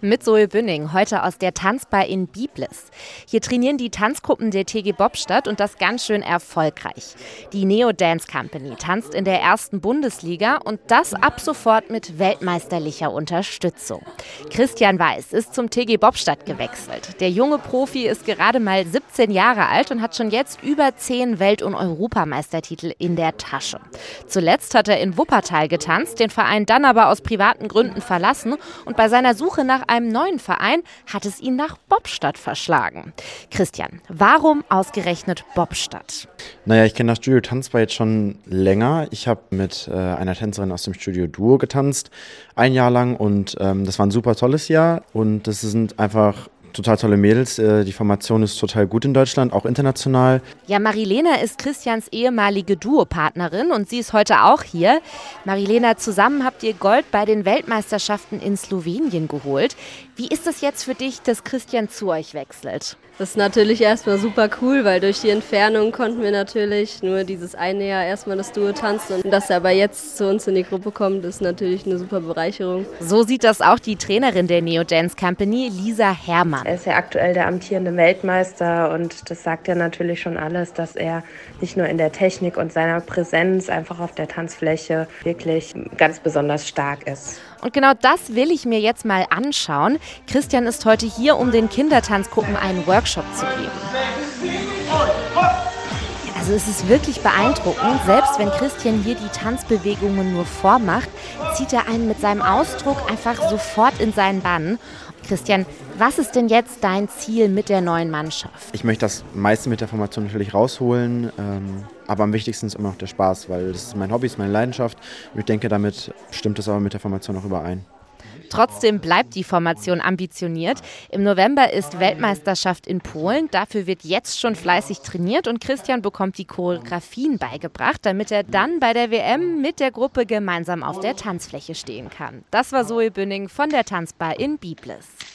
Mit Zoe Bünning, heute aus der Tanzbar in Biblis. Hier trainieren die Tanzgruppen der TG Bobstadt und das ganz schön erfolgreich. Die Neo Dance Company tanzt in der 1. Bundesliga und das ab sofort mit weltmeisterlicher Unterstützung. Christian Weiß ist zum TG Bobstadt gewechselt. Der junge Profi ist gerade mal 17 Jahre alt und hat schon jetzt über 10 Welt- und Europameistertitel in der Tasche. Zuletzt hat er in Wuppertal getanzt, den Verein dann aber aus privaten Gründen verlassen und bei seiner Suche nach einem neuen Verein hat es ihn nach Bobstadt verschlagen. Christian, warum ausgerechnet Bobstadt? Naja, ich kenne das Studio Tanzbar jetzt schon länger. Ich habe mit einer Tänzerin aus dem Studio Duo getanzt, ein Jahr lang, und das war ein super tolles Jahr und das sind einfach total tolle Mädels. Die Formation ist total gut in Deutschland, auch international. Ja, Marilena ist Christians ehemalige Duopartnerin und sie ist heute auch hier. Marilena, zusammen habt ihr Gold bei den Weltmeisterschaften in Slowenien geholt. Wie ist es jetzt für dich, dass Christian zu euch wechselt? Das ist natürlich erstmal super cool, weil durch die Entfernung konnten wir natürlich nur dieses eine Jahr erstmal das Duo tanzen. Und dass er aber jetzt zu uns in die Gruppe kommt, ist natürlich eine super Bereicherung. So sieht das auch die Trainerin der Neo Dance Company, Lisa Herrmann. Er ist ja aktuell der amtierende Weltmeister und das sagt ja natürlich schon alles, dass er nicht nur in der Technik und seiner Präsenz einfach auf der Tanzfläche wirklich ganz besonders stark ist. Und genau das will ich mir jetzt mal anschauen. Christian ist heute hier, um den Kindertanzgruppen einen Workshop zu geben. Also es ist wirklich beeindruckend. Selbst wenn Christian hier die Tanzbewegungen nur vormacht, zieht er einen mit seinem Ausdruck einfach sofort in seinen Bann. Christian, was ist denn jetzt dein Ziel mit der neuen Mannschaft? Ich möchte das meiste mit der Formation natürlich rausholen, aber am wichtigsten ist immer noch der Spaß, weil das ist mein Hobby, ist meine Leidenschaft und ich denke, damit stimmt es aber mit der Formation auch überein. Trotzdem bleibt die Formation ambitioniert. Im November ist Weltmeisterschaft in Polen. Dafür wird jetzt schon fleißig trainiert und Christian bekommt die Choreografien beigebracht, damit er dann bei der WM mit der Gruppe gemeinsam auf der Tanzfläche stehen kann. Das war Zoe Bünning von der Tanzbar in Biblis.